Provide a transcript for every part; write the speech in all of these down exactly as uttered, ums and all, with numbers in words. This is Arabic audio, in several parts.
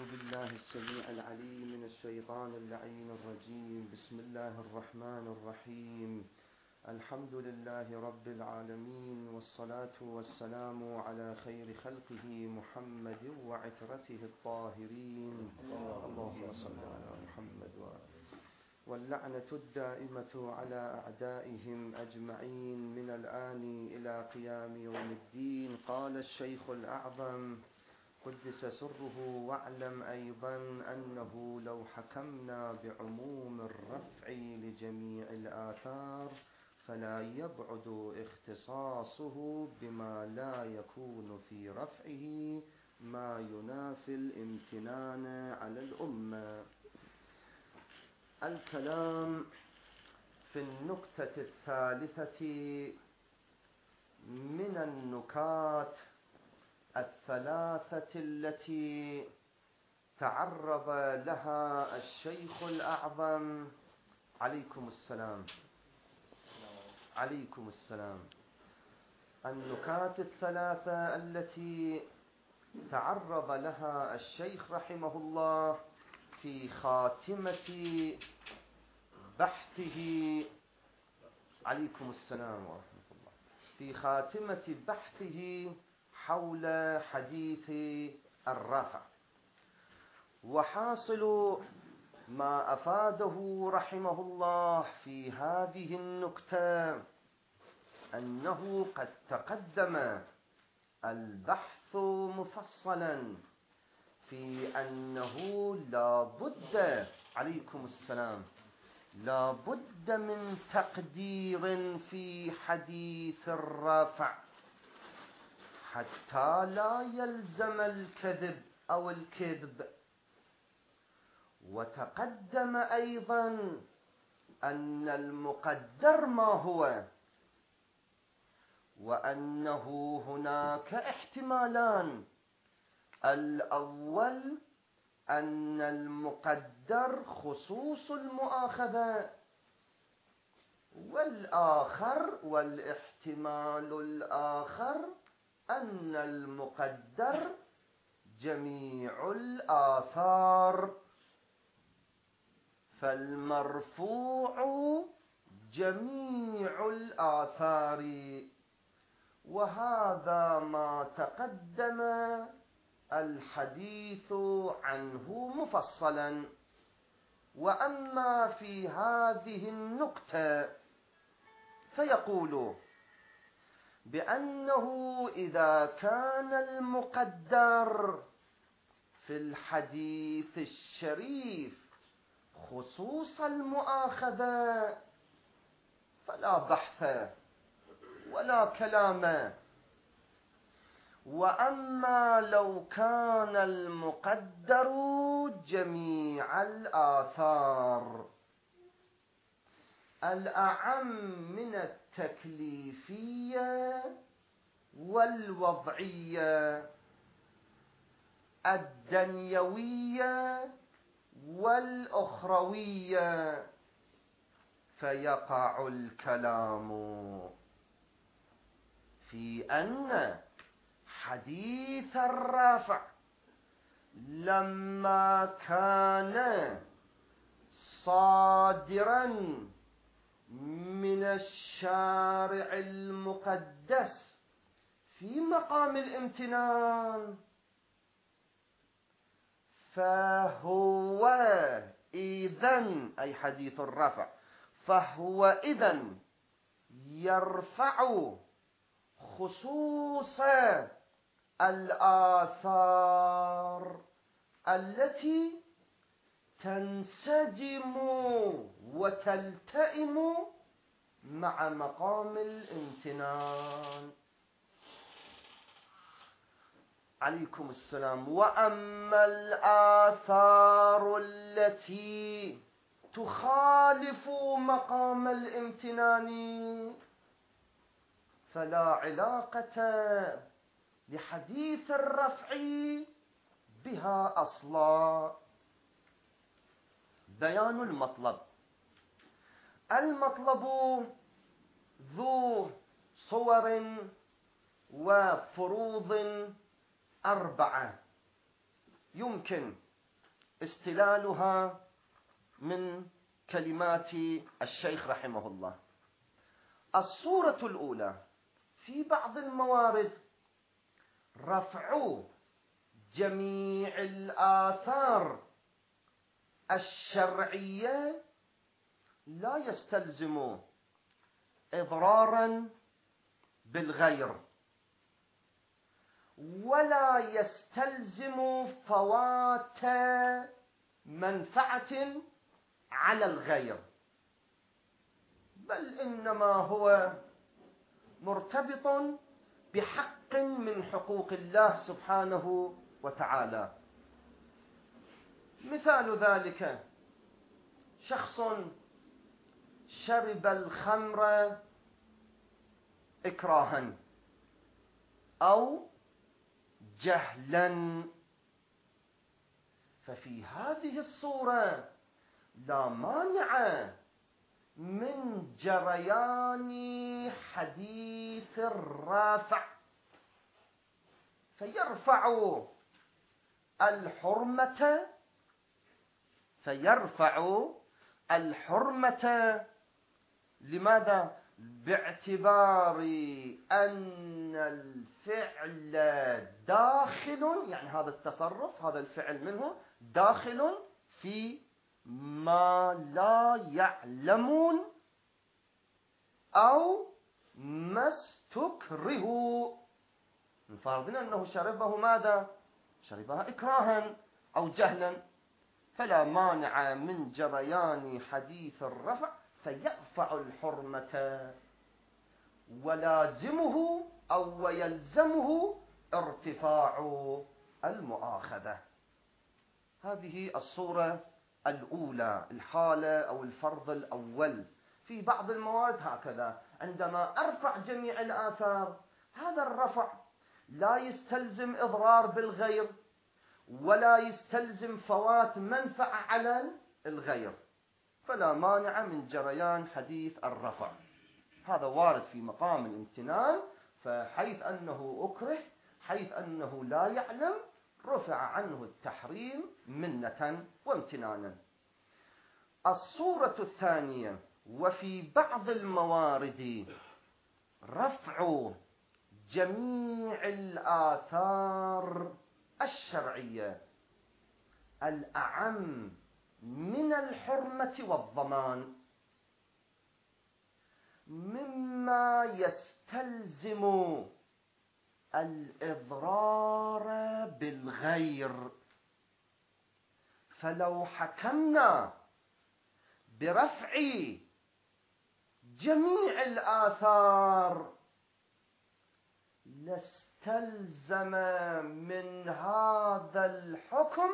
بالله السميع العليم من الشيطان اللعين الرجيم. بسم الله الرحمن الرحيم. الحمد لله رب العالمين، والصلاة والسلام على خير خلقه محمد وعترته الطاهرين. اللهم صل على محمد واللعنة الدائمة على أعدائهم أجمعين من الآن إلى قيام يوم الدين. قال الشيخ الأعظم قدس سره: واعلم أيضا أنه لو حكمنا بعموم الرفع لجميع الآثار فلا يبعد اختصاصه بما لا يكون في رفعه ما ينافي الامتنان على الأمة. الكلام في النكتة الثالثة من النكات الثلاثة التي تعرض لها الشيخ الأعظم عليكم السلام عليكم السلام النكات الثلاثة التي تعرض لها الشيخ رحمه الله في خاتمة بحثه عليكم السلام ورحمة الله في خاتمة بحثه حول حديث الرفع. وحاصل ما أفاده رحمه الله في هذه النكتة أنه قد تقدم البحث مفصلا في أنه لا بد عليكم السلام لا بد من تقدير في حديث الرفع حتى لا يلزم الكذب أو الكذب. وتقدم أيضا أن المقدر ما هو، وأنه هناك احتمالان: الأول أن المقدر خصوص المؤاخذة، والآخر والاحتمال الآخر أن المقدر جميع الآثار، فالمرفوع جميع الآثار. وهذا ما تقدم الحديث عنه مفصلا. وأما في هذه النكتة فيقول بأنه إذا كان المقدر في الحديث الشريف خصوص المؤاخذة فلا بحث ولا كلام. وأما لو كان المقدر جميع الآثار الأعم من التكليفية والوضعية الدنيوية والأخروية، فيقع الكلام في أن حديث الرفع لما كان صادرا من الشارع المقدس في مقام الامتنان فهو إذن أي حديث الرفع فهو إذن يرفع خصوص الآثار التي تنسجم وتلتئم مع مقام الامتنان عليكم السلام. وأما الآثار التي تخالف مقام الامتنان فلا علاقة لحديث الرفع بها أصلا. بيان المطلب. المطلب ذو صور وفروض أربعة يمكن استلالها من كلمات الشيخ رحمه الله. الصورة الأولى في بعض الموارد رفع جميع الآثار الشرعية لا يستلزم إضرارا بالغير ولا يستلزم فوات منفعة على الغير، بل إنما هو مرتبط بحق من حقوق الله سبحانه وتعالى. مثال ذلك شخص شرب الخمر إكراها أو جهلا، ففي هذه الصورة لا مانع من جريان حديث الرافع فيرفع الحرمة فيرفع الحرمة لماذا؟ باعتبار أن الفعل داخل، يعني هذا التصرف هذا الفعل منه داخل في ما لا يعلمون أو ما استكرهوا. فرضنا أنه شربه ماذا؟ شربها إكراها أو جهلا، فلا مانع من جريان حديث الرفع فيرفع الحرمة ولازمه أو ويلزمه ارتفاع المؤاخذة. هذه الصورة الأولى، الحالة أو الفرض الأول. في بعض المواد هكذا، عندما أرفع جميع الآثار هذا الرفع لا يستلزم إضرار بالغير ولا يستلزم فوات منفعة على الغير، فلا مانع من جريان حديث الرفع. هذا وارد في مقام الامتنان، فحيث أنه أكره حيث أنه لا يعلم رفع عنه التحريم منة وامتنانا. الصورة الثانية وفي بعض الموارد رفع جميع الآثار الشرعية الأعم من الحرمة والضمان مما يستلزم الإضرار بالغير، فلو حكمنا برفع جميع الآثار لاستلزم من هذا الحكم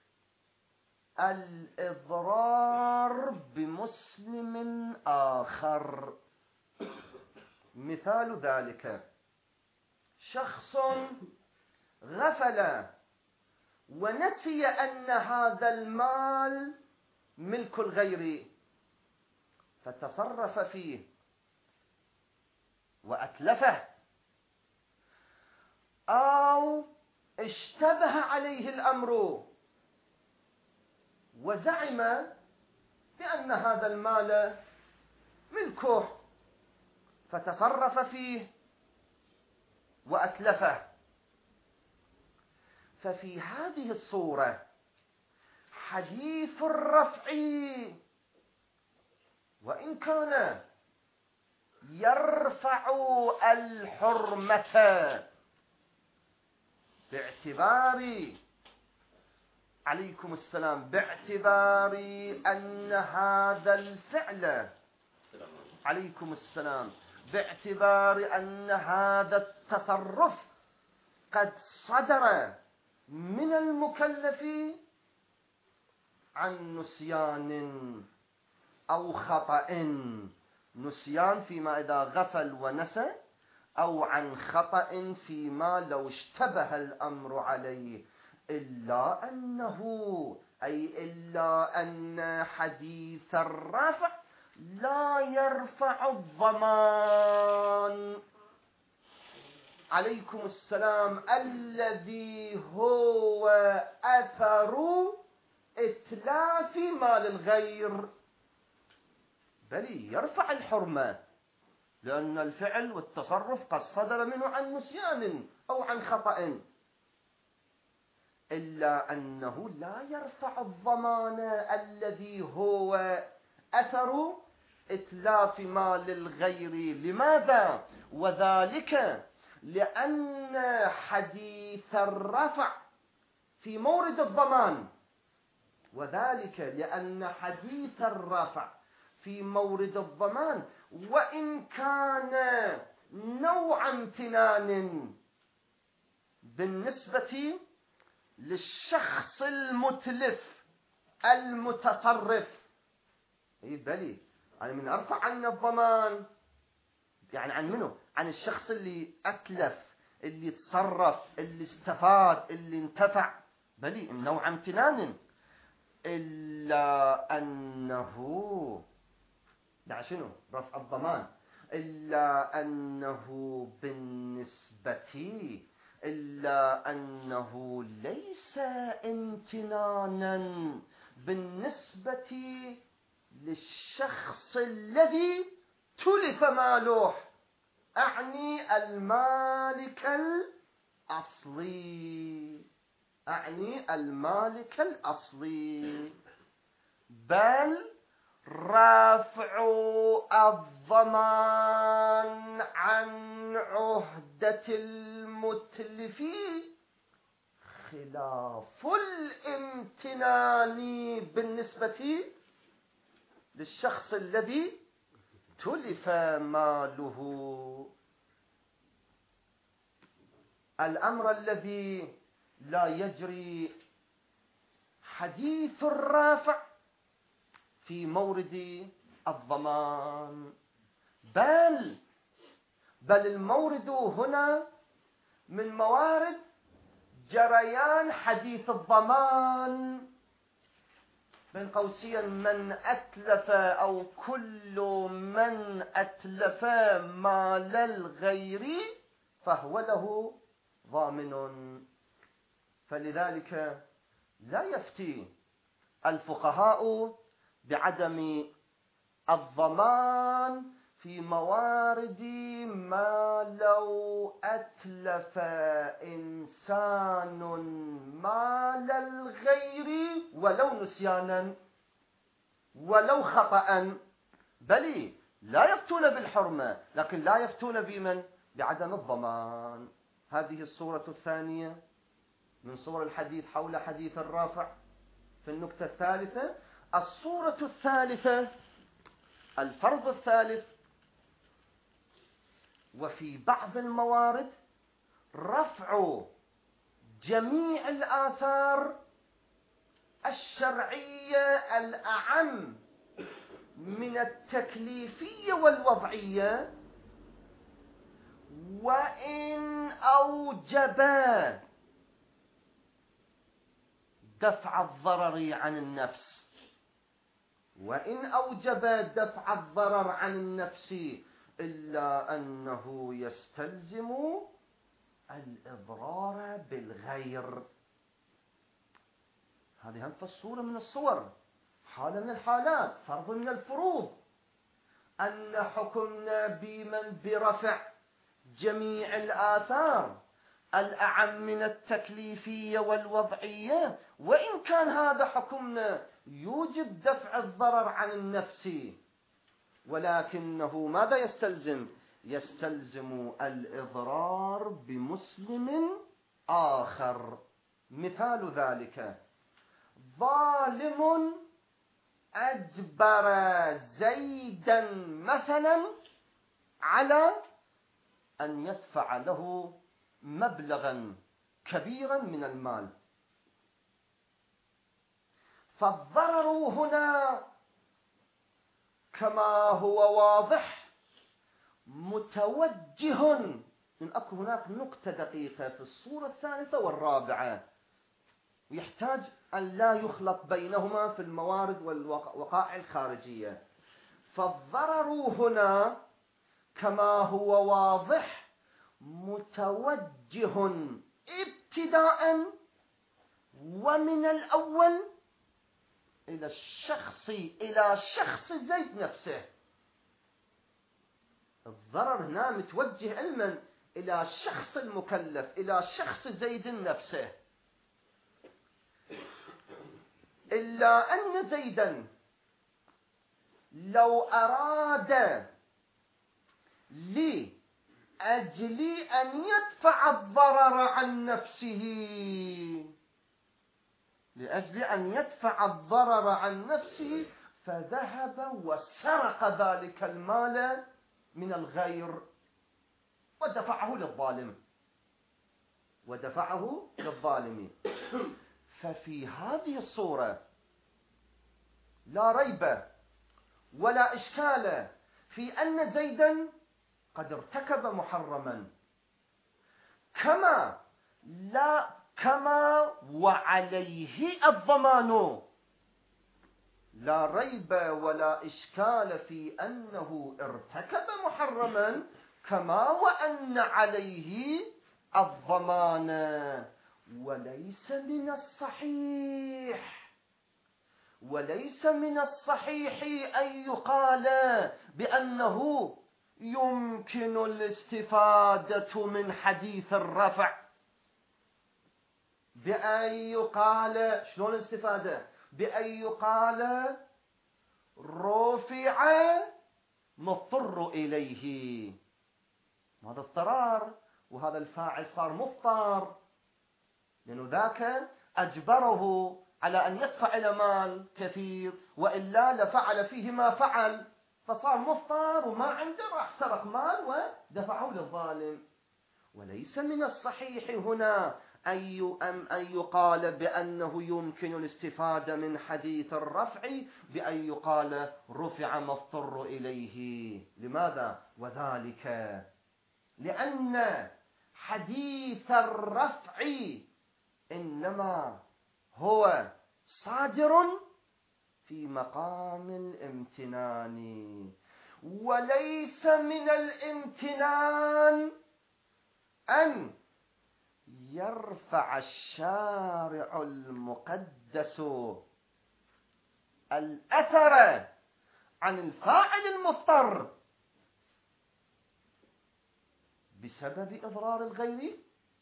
الإضرار بمسلم آخر. مثال ذلك شخص غفل ونسي أن هذا المال ملك الغير فتصرف فيه وأتلفه، أو اشتبه عليه الأمر وزعم بأن هذا المال ملكه فتصرف فيه وأتلفه، ففي هذه الصورة حديث الرفع وإن كان يرفع الحرمة باعتبار عليكم السلام باعتبار أن هذا الفعل عليكم السلام باعتبار أن هذا التصرف قد صدر من المكلف عن نسيان أو خطأ، نسيان فيما إذا غفل ونسى، أو عن خطأ فيما لو اشتبه الأمر عليه، إلا أنه أي إلا أن حديث الرفع لا يرفع الضمان عليكم السلام الذي هو أثر إتلاف مال الغير، بل يرفع الحرمة، لأن الفعل والتصرف قد صدر منه عن نسيان أو عن خطأ، إلا أنه لا يرفع الضمان الذي هو أثر إتلاف مال الغير. لماذا؟ وذلك لأن حديث الرفع في مورد الضمان، وذلك لأن حديث الرفع في مورد الضمان وإن كان نوع امتنان بالنسبة للشخص المتلف المتصرف، اي بلي يعني من ارفع عن الضمان، يعني عن منه؟ عن الشخص اللي اتلف، اللي تصرف، اللي استفاد، اللي انتفع، بلي نوع امتنان، الا انه يعني شنو رفع الضمان، الا انه بالنسبة إلا أنه ليس امتنانا بالنسبة للشخص الذي تلف ماله، أعني المالك الأصلي، أعني المالك الأصلي، بل رافع الضمان عن عهدة المتلف خلاف الامتنان بالنسبة للشخص الذي تلف ماله. الأمر الذي لا يجري حديث الرافع في مورد الضمان، بل بل المورد هنا من موارد جريان حديث الضمان، بين قوسين من أتلف أو كل من أتلف مال الغير فهو له ضامن. فلذلك لا يفتي الفقهاء بعدم الضمان في موارد ما لو أتلف إنسان مال الغير ولو نسيانا ولو خطأ، بل لا يفتون بالحرمة، لكن لا يفتون بمن؟ بعدم الضمان. هذه الصورة الثانية من صور الحديث حول حديث الرافع. في النكتة الثالثة، الصورة الثالثة، الفرض الثالث، وفي بعض الموارد رفع جميع الآثار الشرعية الأعم من التكليفية والوضعية، وإن أوجب دفع الضرر عن النفس، وإن أوجب دفع الضرر عن النفس، إلا أنه يستلزم الإضرار بالغير. هذه هم الصورة من الصور، حالة من الحالات، فرض من الفروض، أن حكمنا بمن برفع جميع الآثار الأعم من التكليفية والوضعية، وإن كان هذا حكمنا يوجب دفع الضرر عن النفس، ولكنه ماذا يستلزم؟ يستلزم الإضرار بمسلم آخر. مثال ذلك: ظالم أجبر زيدا مثلا على أن يدفع له مبلغا كبيرا من المال، فالضرر هنا كما هو واضح متوجه. من أكو هناك نقطة دقيقة في الصورة الثالثة والرابعة، ويحتاج أن لا يخلط بينهما في الموارد والوقائع الخارجية. فالضرر هنا كما هو واضح متوجه ابتداء ومن الأول إلى الشخص إلى شخص زيد نفسه. الضرر هنا متوجه علما إلى الشخص المكلف، إلى شخص زيد نفسه. إلا أن زيدا لو أراد لأجل أن يدفع الضرر عن نفسه لأجل أن يدفع الضرر عن نفسه فذهب وسرق ذلك المال من الغير ودفعه للظالم ودفعه للظالم. ففي هذه الصورة لا ريب ولا إشكال في أن زيدا قد ارتكب محرما، كما لا كما وعليه الضمان. لا ريب ولا إشكال في أنه ارتكب محرما كما وأن عليه الضمان. وليس من الصحيح وليس من الصحيح أن يقال بأنه يمكن الاستفادة من حديث الرفع، بأن يقال شلون الاستفادة؟ بأن يقال رفع مضطر إليه. هذا اضطرار، وهذا الفاعل صار مضطر، لأنه ذاك أجبره على أن يدفع إلى مال كثير، وإلا لفعل فيه ما فعل، فصار مضطر وما عنده، راح سرق مال ودفعه للظالم. وليس من الصحيح هنا أن يقال بأنه يمكن الاستفادة من حديث الرفع بأن يقال رفع مضطر إليه. لماذا؟ وذلك لأن حديث الرفع إنما هو صادر في مقام الامتنان، وليس من الامتنان أن يرفع الشارع المقدس الأثر عن الفاعل المضطر بسبب إضرار الغير.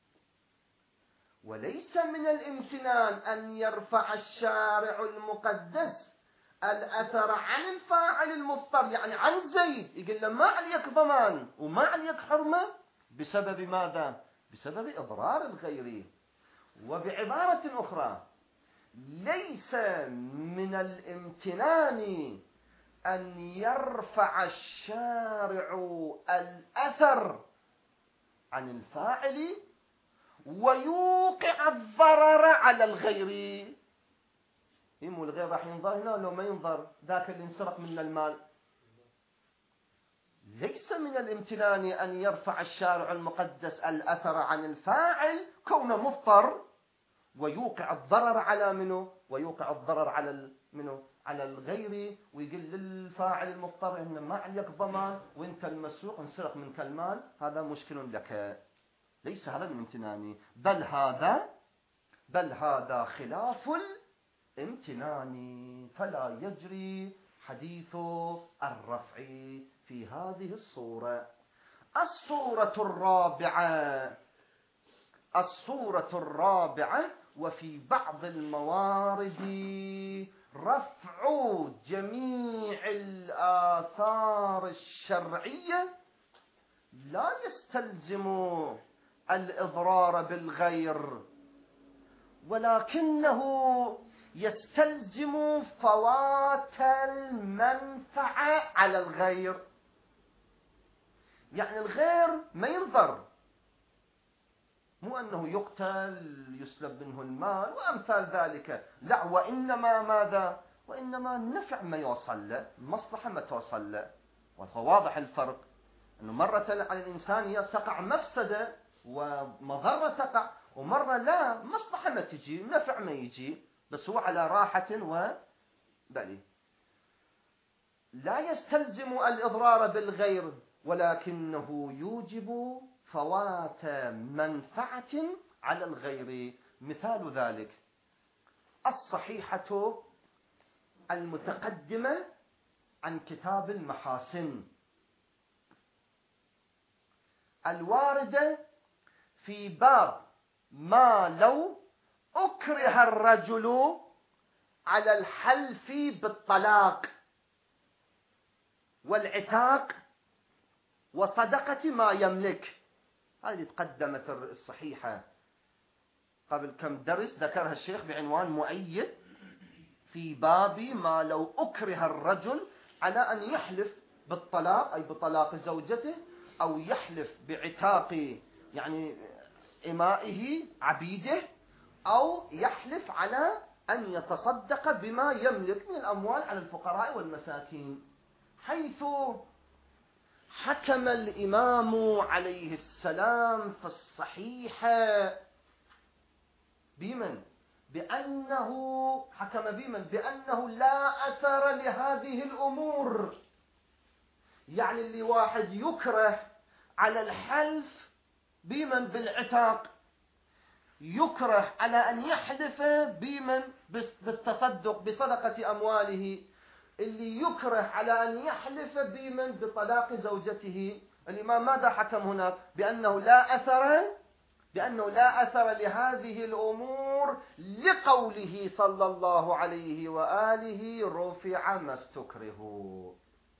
وليس من الامتنان أن يرفع الشارع المقدس الأثر عن الفاعل المضطر، يعني عن زيد، يقول له ما عليك ضمان وما عليك حرمة بسبب ماذا؟ بسبب إضرار الغير. وبعبارة أخرى، ليس من الامتنان أن يرفع الشارع الأثر عن الفاعل ويوقع الضرر على الغير. يمو الغير راح ينظر هنا لو ما ينظر ذاك اللي انسرق من المال. ليس من الامتنان أن يرفع الشارع المقدس الأثر عن الفاعل كونه مضطر ويوقع الضرر على منه، ويوقع الضرر على منه على الغير، ويقول للفاعل المضطر إن ما عليك ضمان وانت المسروق انسرق منك المال، هذا مشكل لك. ليس هذا من الامتنان، بل هذا بل هذا خلاف الامتنان، فلا يجري حديث الرفع في هذه الصورة. الصورة الرابعة الصورة الرابعة وفي بعض الموارد رفع جميع الآثار الشرعية لا يستلزم الإضرار بالغير، ولكنه يستلزم فوات المنفعة على الغير. يعني الغير ما ينضر، مو أنه يقتل يسلب منه المال وأمثال ذلك، لا، وإنما ماذا؟ وإنما النفع ما يوصل له، المصلحة ما توصل له. وهو واضح الفرق، أنه مرة على الإنسان تقع مفسدة ومضرة تقع، ومرة لا، مصلحة ما تجي، نفع ما يجي، بس هو على راحة وبالي. لا يستلزم الإضرار بالغير، ولكنه يوجب فوات منفعة على الغير. مثال ذلك الصحيحة المتقدمة عن كتاب المحاسن الواردة في باب ما لو أكره الرجل على الحلف بالطلاق والعتاق وصدقة ما يملك. هذه تقدمت الصحيحة قبل كم درس، ذكرها الشيخ بعنوان مؤيد في باب ما لو أكره الرجل على أن يحلف بالطلاق أي بطلاق زوجته، أو يحلف بعتاق يعني إمائه عبيده، أو يحلف على أن يتصدق بما يملك من الأموال على الفقراء والمساكين، حيث حكم الإمام عليه السلام في الصحيحة بمن؟ بأنه حكم بمن؟ بأنه لا أثر لهذه الأمور. يعني اللي واحد يكره على الحلف بمن؟ بالعتاق، يكره على أن يحلف بمن؟ بالتصدق بصدقة أمواله، اللي يكره على أن يحلف بمن؟ بطلاق زوجته. الإمام ماذا حكم هنا؟ بأنه لا أثر بأنه لا أثر لهذه الأمور لقوله صلى الله عليه وآله رفع ما استكرهوا.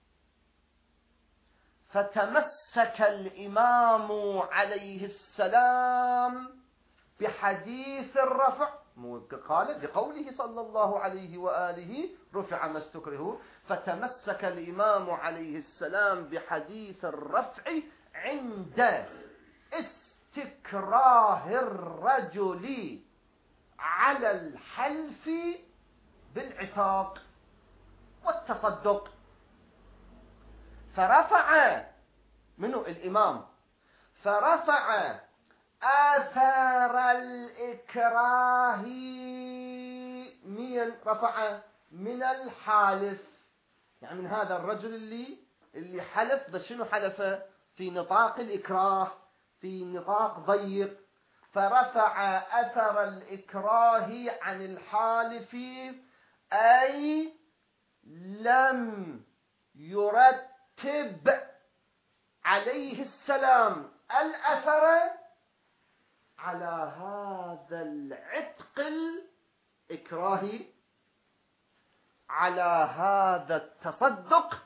فتمسك الإمام عليه السلام بحديث الرفع، قال لقوله صلى الله عليه وآله رفع ما استكرهوا، فتمسك الإمام عليه السلام بحديث الرفع عند استكراه الرجل على الحلف بالعتاق والتصدق. فرفع منه الإمام، فرفع آثار الإكراه من رفع من الحالف، يعني من هذا الرجل اللي اللي حلف، بس شنو حلف؟ في نطاق الإكراه، في نطاق ضيق. فرفع أثر الإكراه عن الحالف، أي لم يرتب عليه السلام الأثر على هذا العتق الإكراهي، على هذا التصدق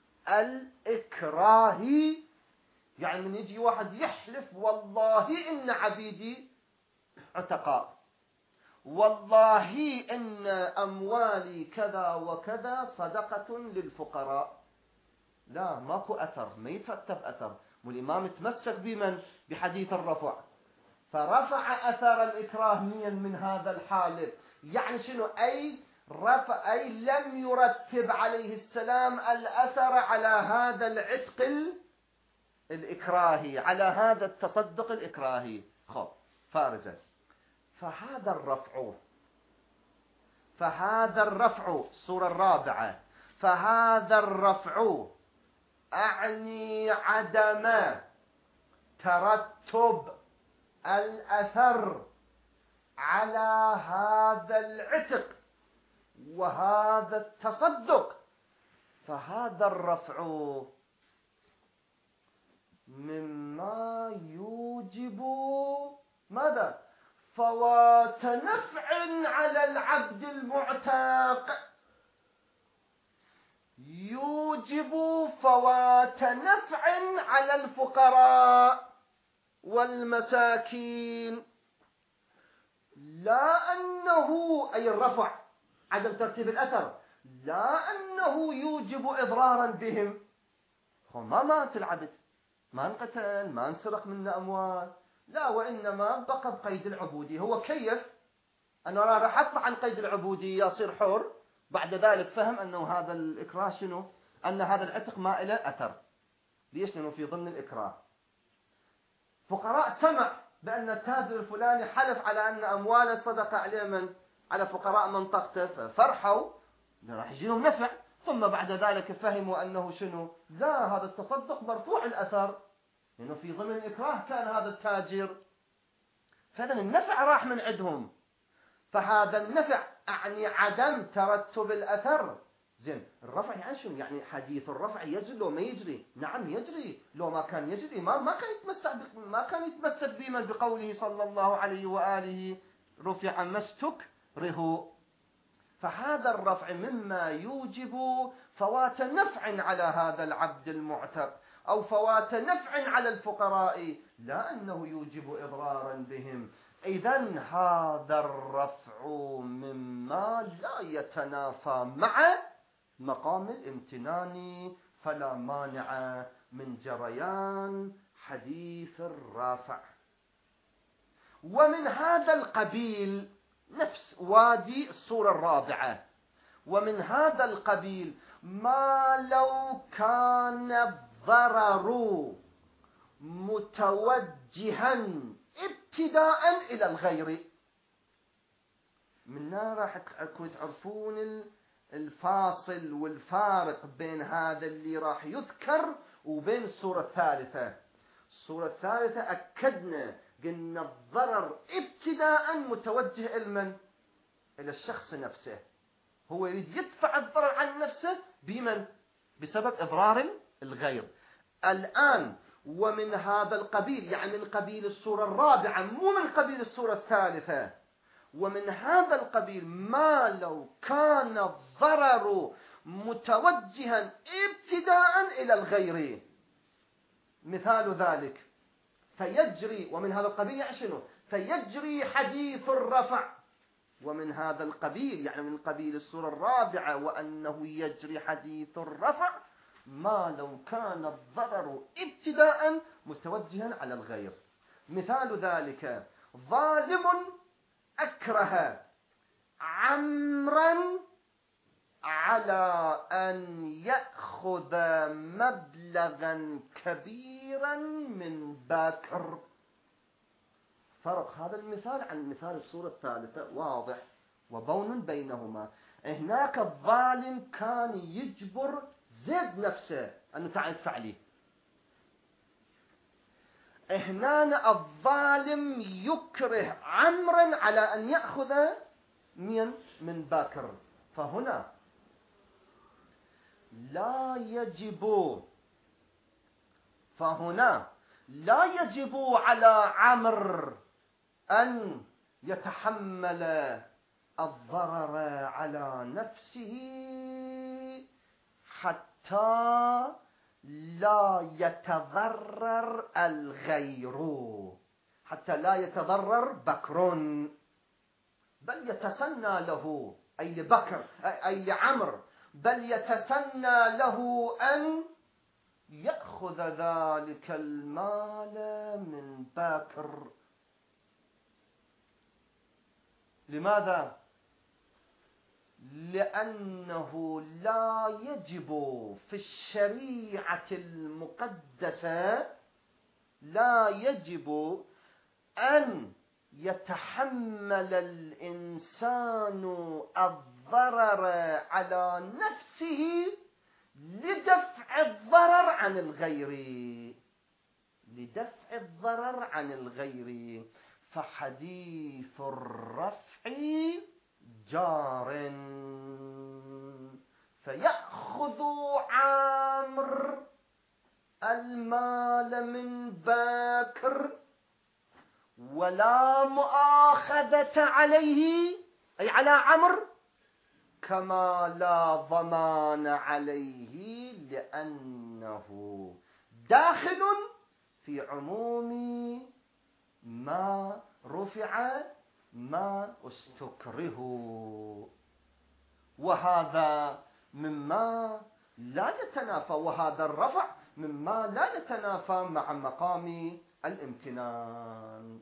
الإكراهي. يعني من يجي واحد يحلف والله إن عبيدي عتقاء، والله إن أموالي كذا وكذا صدقة للفقراء، لا ماكو أثر، ما يترتب أثر. والإمام تمسك بمن؟ بحديث الرفع، فرفع أثر الإكراه من هذا الحالف. يعني شنو؟ أي رفع، أي لم يرتب عليه السلام الأثر على هذا العتق الإكراهي، على هذا التصدق الإكراهي. خب فارزة. فهذا الرفع فهذا الرفع الصورة الرابعة، فهذا الرفع أعني عدم ترتب الأثر على هذا العتق وهذا التصدق. فهذا الرفع مما يوجب ماذا؟ فوات نفع على العبد المعتاق، يوجب فوات نفع على الفقراء والمساكين، لا أنه أي الرفع عدم ترتيب الأثر، لا أنه يوجب إضرارا بهم. ما مات العبد، ما انقتل، ما انسرق منا أموال، لا، وإنما بقى بقيد العبودية. هو كيف أنا راح أطلع عن قيد العبودية يصير حر، بعد ذلك فهم أنه هذا الإكراه شنو؟ أن هذا العتق ما إله أثر. ليش؟ لأنه في ضمن الإكراه. فقراء سمع بأن التاجر الفلاني حلف على أن أمواله صدقة عليه من؟ على فقراء منطقته، ففرحوا راح يجيهم نفع، ثم بعد ذلك فهموا أنه شنو؟ لا، هذا التصدق مرفوع الأثر، لأنه في ضمن الإكراه كان هذا التاجر، فإذن النفع راح من عندهم. فهذا النفع أعني عدم ترتب الأثر. زين، الرفع يعني شنو؟ يعني حديث الرفع يجري لو ما يجري؟ نعم يجري. لو ما كان يجري ما ما كان يتمسك ما كان يتمسك بمن بقوله صلى الله عليه وآله رفع ما استكره. فهذا الرفع مما يوجب فوات نفع على هذا العبد المعتق أو فوات نفع على الفقراء، لا أنه يوجب إضرارا بهم. إذن هذا الرفع مما لا يتنافى مع مقام الامتنان، فلا مانع من جريان حديث الرافع. ومن هذا القبيل نفس وادي الصورة الرابعة، ومن هذا القبيل ما لو كان الضرر متوجها ابتداء إلى الغير. من هنا راح تعرفون الفاصل والفارق بين هذا اللي راح يذكر وبين الصورة الثالثة. الصورة الثالثة أكدنا قلنا الضرر ابتداء متوجه إلى من؟ إلى الشخص نفسه، هو يريد يدفع الضرر عن نفسه بمن؟ بسبب إضرار الغير. الآن ومن هذا القبيل، يعني من قبيل الصورة الرابعة مو من قبيل الصورة الثالثة، ومن هذا القبيل ما لو كان الضرر متوجها ابتداء إلى الغير. مثال ذلك فيجري، ومن هذا القبيل يعني شنو؟ فيجري حديث الرفع. ومن هذا القبيل يعني من قبيل السورة الرابعة وأنه يجري حديث الرفع ما لو كان الضرر ابتداء متوجها على الغير. مثال ذلك ظالم أكره عمرا على أن يأخذ مبلغا كبيرا من باكر. فرق هذا المثال عن مثال الصورة الثالثة واضح وبون بينهما. هناك الظالم كان يجبر زيد نفسه أنه تعال ادفع لي، هنا الظالم يكره عمرا على أن يأخذ من من باكر. فهنا لا يجب فهنا لا يجب على عمرو أن يتحمل الضرر على نفسه حتى لا يتضرر الغير، حتى لا يتضرر بكر، بل يتسنى له أي لبكر أي لعمرو، بل يتسنى له أن يأخذ ذلك المال من باكر. لماذا؟ لأنه لا يجب في الشريعة المقدسة لا يجب أن يتحمل الإنسان الضرر على نفسه لدفع الضرر عن الغير، لدفع الضرر عن الغير. فحديث الرفع جار، فيأخذ عامر المال من باكر ولا مؤاخذة عليه أي على عمرو، كما لا ضمان عليه لأنه داخل في عموم ما رفع ما استكره. وهذا مما لا يتنافى، وهذا الرفع مما لا يتنافى مع مقام الامتنان.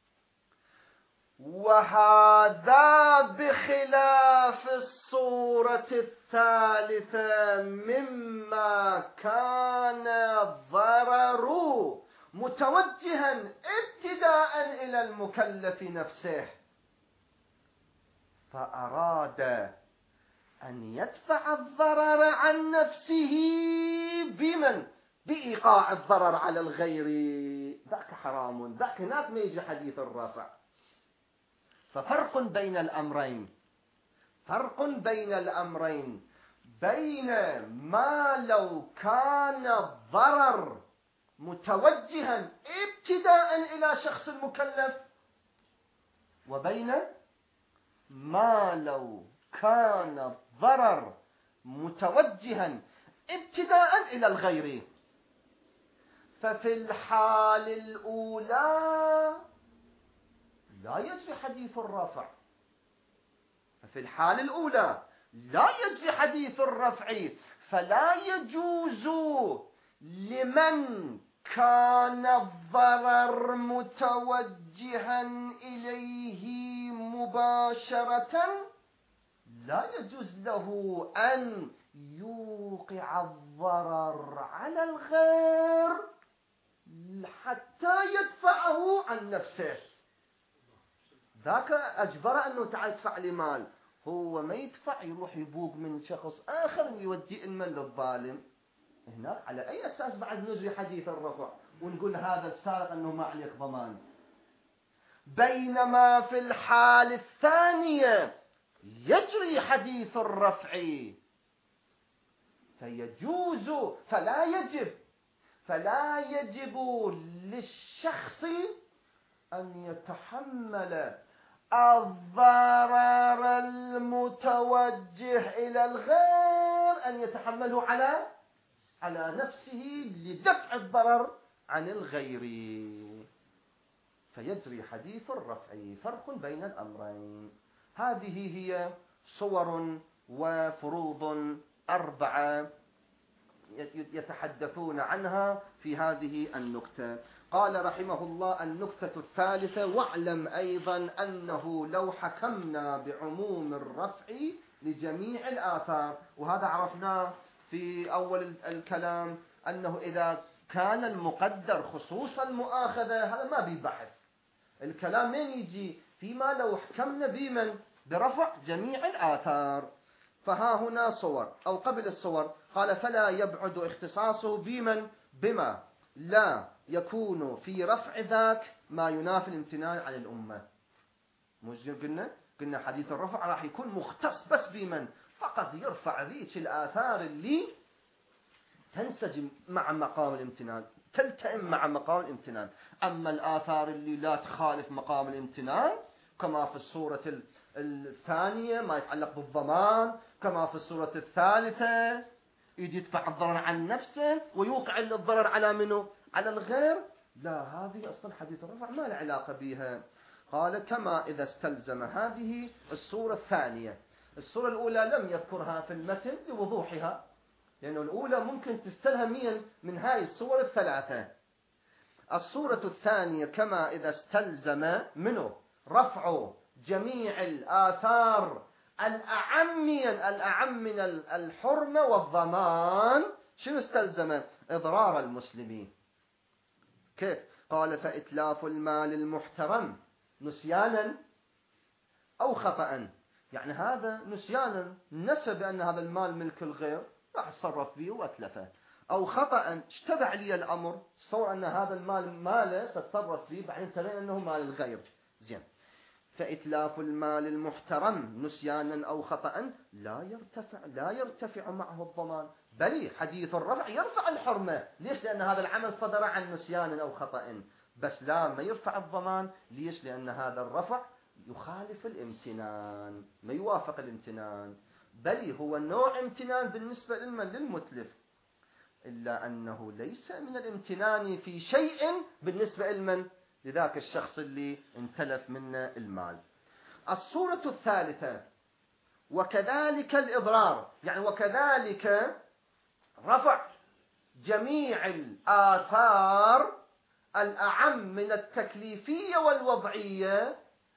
وهذا بخلاف الصورة الثالثة مما كان الضرر متوجها ابتداء إلى المكلف نفسه، فأراد أن يدفع الضرر عن نفسه بمن؟ بإيقاع الضرر على الغير. ذاك حرام، ذاك هناك ما يجي حديث الرفع. ففرق بين الأمرين. فرق بين الأمرين، بين ما لو كان الضرر متوجها ابتداء إلى شخص المكلف، وبين ما لو كان الضرر متوجها ابتداء إلى الغير. ففي الحال الأولى لا يجري حديث الرفع، ففي الحال الأولى لا يجري حديث الرفع، فلا يجوز لمن كان الضرر متوجها إليه مباشرة، لا يجوز له أن يوقع الضرر على الغير حتى يدفعه عن نفسه. ذاك أجبر أنه تعال ادفع لي مال، هو ما يدفع، يروح يبوق من شخص آخر ويودي المال للظالم. هنا على أي أساس بعد نجري حديث الرفع ونقول هذا السارق أنه ما عليك ضمان؟ بينما في الحال الثانية يجري حديث الرفع، فيجوز فلا يجب فلا يجب للشخص أن يتحمل الضرر المتوجه إلى الغير، أن يتحمله على على نفسه لدفع الضرر عن الغير، فيجري حديث الرفع. فرق بين الأمرين. هذه هي صور وفروض أربعة يتحدثون عنها في هذه النكتة. قال رحمه الله: النكتة الثالثة: واعلم أيضا أنه لو حكمنا بعموم الرفع لجميع الآثار. وهذا عرفناه في أول الكلام، أنه إذا كان المقدر خصوص المؤاخذة هذا ما بيبحث. الكلام من يجي فيما لو حكمنا بمن برفع جميع الآثار. فها هنا صور، أو قبل الصور قال: فلا يبعد اختصاصه بمن بما لا يكون في رفع ذاك ما ينافي الامتنان عن الأمة. مش قلنا قلنا حديث الرفع راح يكون مختص بس بمن فقط يرفع ذيك الآثار اللي تنسجم مع مقام الامتنان، تلتئم مع مقام الامتنان. أما الآثار اللي لا تخالف مقام الامتنان كما في الصورة الثانية ما يتعلق بالضمان، كما في الصورة الثالثة يجي يدفع الضرر عن نفسه ويوقع الضرر على منه؟ على الغير. لا، هذه أصلا حديث الرفع ما له علاقة بها. قال: كما إذا استلزم هذه الصورة الثانية. الصورة الأولى لم يذكرها في المتن لوضوحها، لأنه الأولى ممكن تستلهم من هاي الصور الثلاثة. الصورة الثانية: كما إذا استلزم منه رفع جميع الآثار الأعم الأعم من الحرمة والضمان. شنو استلزم؟ إضرار المسلمين. كيف؟ قال: فإتلاف المال المحترم نسيانا أو خطأ. يعني هذا نسيانا، نسى بأن هذا المال ملك الغير، راح اتصرف فيه واتلفه. أو خطأ، اشتبع لي الأمر، صور أن هذا المال ماله تتصرف فيه، بعدين تبين أنه مال الغير. زين. فإتلاف المال المحترم نسيانا أو خطأ لا يرتفع لا يرتفع معه الضمان، بل حديث الرفع يرفع الحرمة. ليش؟ لأن هذا العمل صدر عن نسيان أو خطأ، بس لا ما يرفع الضمان. ليش؟ لأن هذا الرفع يخالف الامتنان، ما يوافق الامتنان، بل هو نوع امتنان بالنسبة للمتلف، إلا أنه ليس من الامتنان في شيء بالنسبة لمن لذاك الشخص اللي انتلف منه المال. الصورة الثالثة: وكذلك الإضرار، يعني وكذلك رفع جميع الآثار الأعم من التكليفية والوضعية،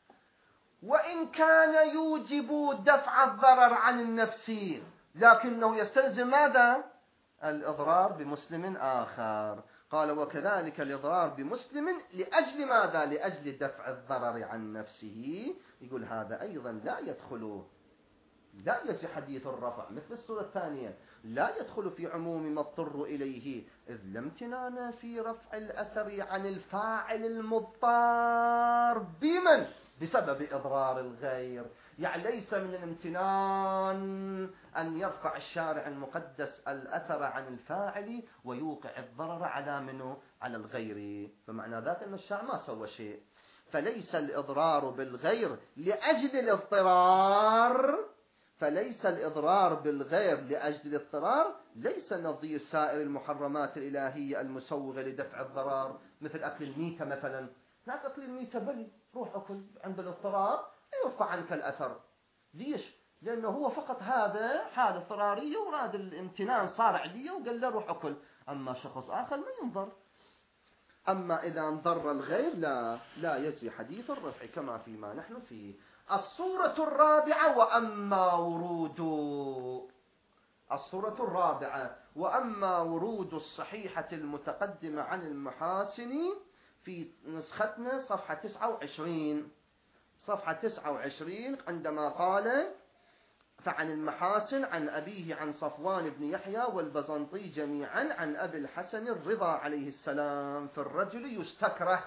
وإن كان يوجب دفع الضرر عن النفس، لكنه يستلزم ماذا؟ الإضرار بمسلم آخر. قال: وكذلك الإضرار بمسلم لأجل ماذا؟ لأجل دفع الضرر عن نفسه. يقول هذا أيضا لا يدخل لا يجي حديث الرفع مثل الصورة الثانية، لا يدخل في عموم ما اضطر إليه، إذ لا امتنان في رفع الأثر عن الفاعل المضطر بمن بسبب إضرار الغير. يعني ليس من الامتنان أن يرفع الشارع المقدس الأثر عن الفاعل ويوقع الضرر على منه على الغير، فمعنى ذلك أن الشارع ما سوى شيء. فليس الإضرار بالغير لأجل الاضطرار فليس الإضرار بالغير لأجل الاضطرار ليس نظير سائر المحرمات الإلهية المسوغة لدفع الضرر، مثل أكل الميتة مثلا. لا أكل الميتة بل روح أكل عند الاضطرار يرفع عنك الأثر. ليش؟ لأنه هو فقط هذا حالة اضطرارية وراد الامتنان صار عليه وقال له روح أكل. أما شخص آخر ما ينظر. أما إذا انضر الغير لا لا يجري حديث الرفع كما فيما نحن فيه. الصورة الرابعة وأما ورود الصورة الرابعة وأما ورود الصحيحة المتقدمة عن المحاسن في نسختنا صفحة تسعة وعشرين صفحة تسعة وعشرين عندما قال فعن المحاسن عن أبيه عن صفوان بن يحيى والبزنطي جميعا عن أبي الحسن الرضا عليه السلام في الرجل يستكره.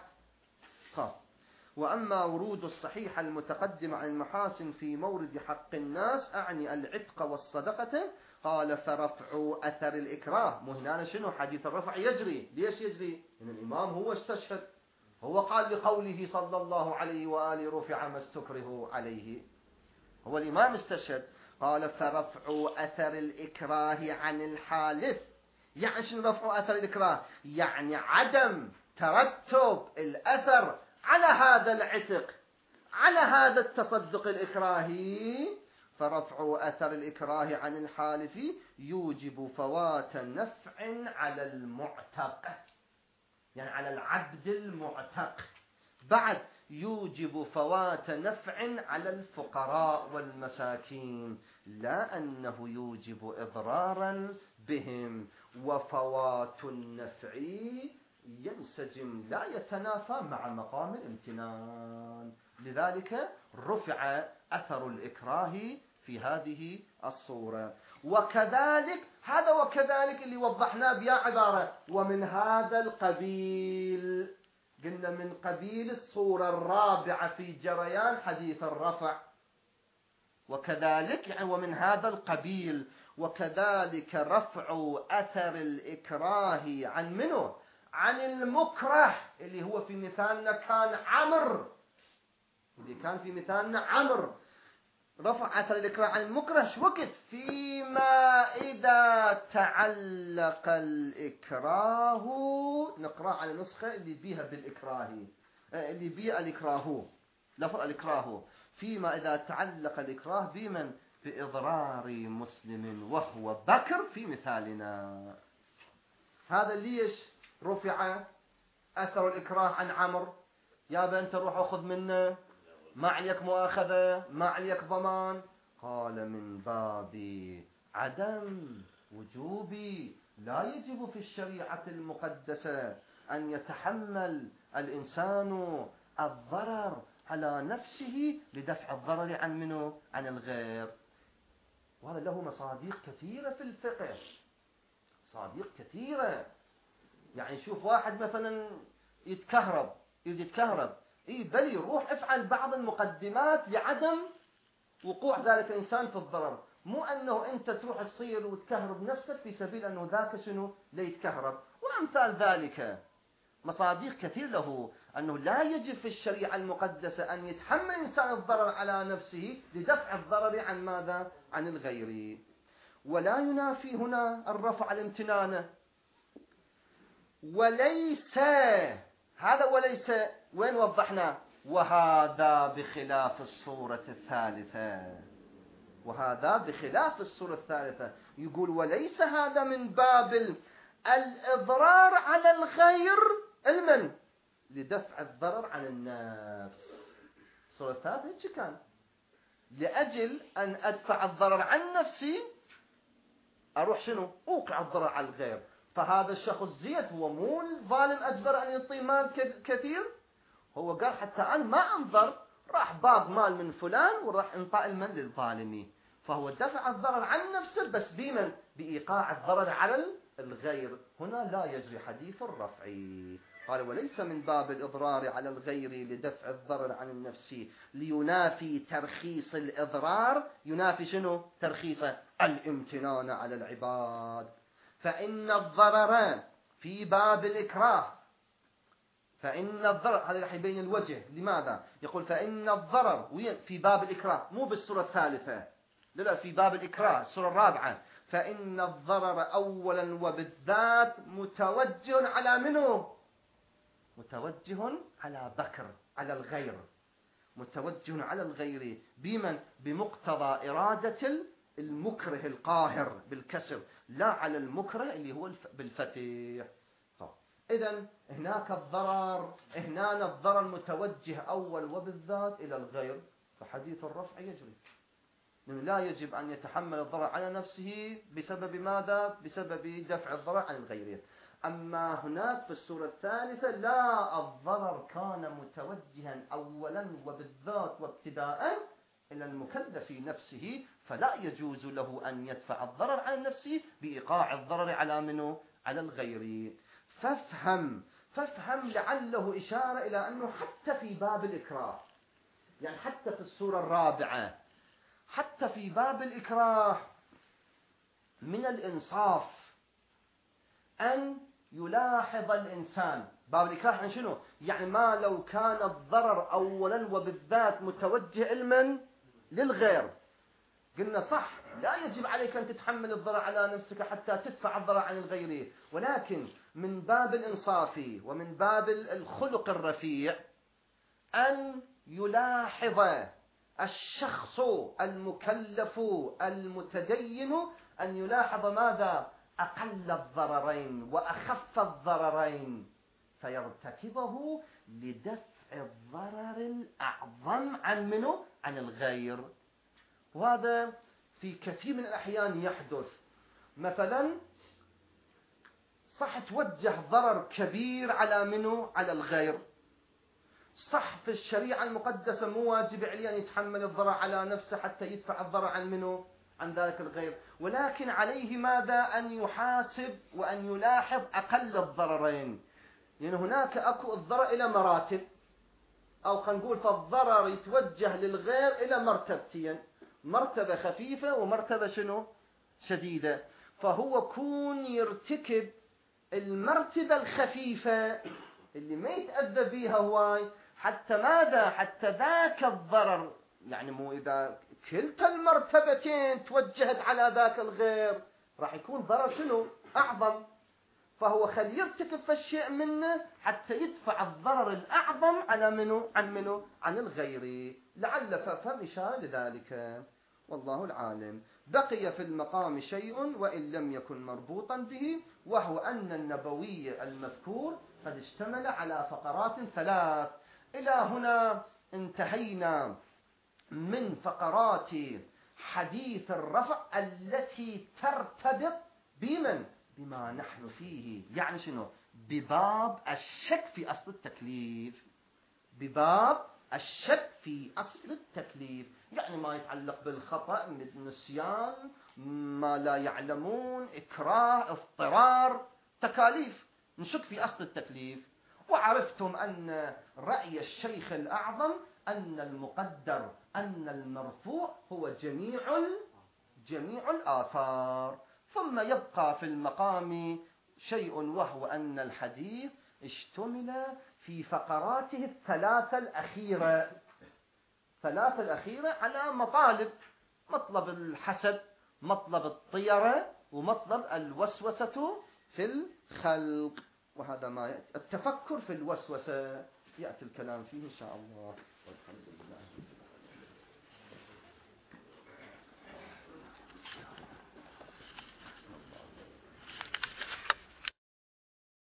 وأما ورود الصحيحة المتقدمة عن المحاسن في مورد حق الناس أعني العتق والصدقة قال فرفع أثر الإكراه. مهنا شنو حديث الرفع يجري. ليش يجري؟ إن الإمام هو استشهد، هو قال لقوله صلى الله عليه وآله رفع ما استكره عليه، هو الإمام استشهد. قال فرفع أثر الإكراه عن الحالف. يعني شنو رفع أثر الإكراه؟ يعني عدم ترتب الأثر على هذا العتق على هذا التصدق الإكراهي. فرفع أثر الإكراه عن الحالف يوجب فوات نفع على المعتق، يعني على العبد المعتق. بعد يوجب فوات نفع على الفقراء والمساكين، لا أنه يوجب إضرارا بهم. وفوات النفع ينسجم لا يتنافى مع مقام الامتنان، لذلك رفع أثر الإكراه في هذه الصورة. وكذلك هذا وكذلك اللي وضحناه بيا عبارة ومن هذا القبيل، قلنا من قبيل الصورة الرابعة في جريان حديث الرفع. وكذلك يعني ومن هذا القبيل. وكذلك رفع أثر الإكراه عن منه عن المكره اللي هو في مثالنا كان عمر اللي كان في مثالنا عمر. رفع أثر الإكراه عن المكره شو وقت؟ فيما إذا تعلق الإكراه، نقرأ على نسخة اللي بيها بالإكراه اللي بيها الإكراه لفظ الإكراه. فيما إذا تعلق الإكراه بمن؟ بإضرار مسلم وهو بكر في مثالنا. هذا ليش رفع أثر الإكراه عن عمر؟ يا بنت روح أخذ منه، ما عليك مؤاخذة، ما عليك ضمان. قال من باب عدم وجوب لا يجب في الشريعة المقدسة أن يتحمل الإنسان الضرر على نفسه لدفع الضرر عن منه عن الغير. وهذا له مصادق كثيرة في الفقه، مصادق كثيرة. يعني شوف واحد مثلا يتكهرب يريد يتكهرب اي بل يروح افعل بعض المقدمات لعدم وقوع ذلك الانسان في الضرر، مو انه انت تروح تصير وتكهرب نفسك في سبيل انه ذاك شنو ليتكهرب. وامثال ذلك مصادق كثير له انه لا يجب في الشريعة المقدسة ان يتحمل الانسان الضرر على نفسه لدفع الضرر عن ماذا؟ عن الغير. ولا ينافي هنا الرفع الامتنان. وليس هذا وليس وين وضحنا؟ وهذا بخلاف الصورة الثالثة وهذا بخلاف الصورة الثالثة. يقول وليس هذا من باب الإضرار على الغير المن لدفع الضرر عن النفس. الصورة الثالثة هيك كان لأجل أن أدفع الضرر عن نفسي أروح شنو أوقع الضرر على الغير. فهذا الشخص زيد هو مو الظالم أجبر أن يعطي مال كثير، هو قال حتى أنا ما أنظر راح باب مال من فلان وراح انطاء المال للظالمين. فهو دفع الضرر عن نفسه بس بمن؟ بإيقاع الضرر على الغير. هنا لا يجري حديث الرفع. قال وليس من باب الإضرار على الغير لدفع الضرر عن النفس لينافي ترخيص الإضرار. ينافي شنو ترخيصه؟ الامتنان على العباد. فإن الضرر في باب الإكراه، فإن الضرر هذا راح يبين الوجه لماذا يقول فإن الضرر في باب الإكراه، مو بالسورة الثالثة، لا في باب الإكراه السورة الرابعة. فإن الضرر أولا وبالذات متوجه على منه؟ متوجه على بكر، على الغير، متوجه على الغير بمن؟ بمقتضى إرادة المكره القاهر بالكسر، لا على المكره اللي هو بالفتح. إذن هناك الضرر، هنا الضرر متوجه أول وبالذات إلى الغير، فحديث الرفع يجري، لأنه لا يجب أن يتحمل الضرر على نفسه بسبب ماذا؟ بسبب دفع الضرر عن الغير. أما هناك في السورة الثالثة لا، الضرر كان متوجها أولا وبالذات وابتداء إلى المكلف نفسه، فلا يجوز له أن يدفع الضرر عن نفسه بإيقاع الضرر على منه؟ على الغير. فافهم فافهم لعله إشارة إلى أنه حتى في باب الإكراه، يعني حتى في السورة الرابعة، حتى في باب الإكراه من الإنصاف أن يلاحظ الإنسان. باب الإكراه عن شنو؟ يعني ما لو كان الضرر أولا وبالذات متوجه لمن؟ للغير، قلنا صح لا يجب عليك أن تتحمل الضرر على نفسك حتى تدفع الضرر عن الغير، ولكن من باب الإنصاف ومن باب الخلق الرفيع أن يلاحظ الشخص المكلف المتدين، أن يلاحظ ماذا؟ أقل الضررين وأخف الضررين فيرتكبه لدفع الضرر الأعظم عن منه؟ عن الغير. وهذا في كثير من الأحيان يحدث. مثلا صح توجه ضرر كبير على منه؟ على الغير. صح في الشريعة المقدسة مو واجب عليه أن يتحمل الضرر على نفسه حتى يدفع الضرر عن منه؟ عن ذلك الغير، ولكن عليه ماذا؟ أن يحاسب وأن يلاحظ أقل الضررين، لأن يعني هناك أكو الضرر إلى مراتب، أو خلينا نقول فالضرر يتوجه للغير إلى مرتبتين، مرتبة خفيفة ومرتبة شنو؟ شديدة. فهو كون يرتكب المرتبة الخفيفة اللي ما يتأذى بيها هواي، حتى ماذا؟ حتى ذاك الضرر، يعني مو إذا كلتا المرتبتين توجهت على ذاك الغير راح يكون ضرر شنو؟ أعظم. فهو خل يرتكب فالشيء منه حتى يدفع الضرر الأعظم على منه؟ عن منه؟ عن الغير. لعل فهم إشارة لذلك، والله العالم. بقي في المقام شيء وإن لم يكن مربوطا به، وهو أن النبوي المذكور قد اشتمل على فقرات ثلاث. إلى هنا انتهينا من فقرات حديث الرفع التي ترتبط بمن؟ بما نحن فيه، يعني شنو؟ بباب الشك في أصل التكليف، بباب الشك في أصل التكليف، يعني ما يتعلق بالخطأ، النسيان، ما لا يعلمون، إكراه، اضطرار، تكاليف، نشك في أصل التكليف. وعرفتم أن رأي الشيخ الأعظم أن المقدر، أن المرفوع هو جميع جميع الآثار. ثم يبقى في المقام شيء، وهو أن الحديث اشتمل في فقراته الثلاثة الأخيرة، ثلاثة الأخيرة على مطالب: مطلب الحسد، مطلب الطيرة، ومطلب الوسوسة في الخلق. وهذا ما يأتي التفكر في الوسوسة، يأتي الكلام فيه إن شاء الله. والحمد لله.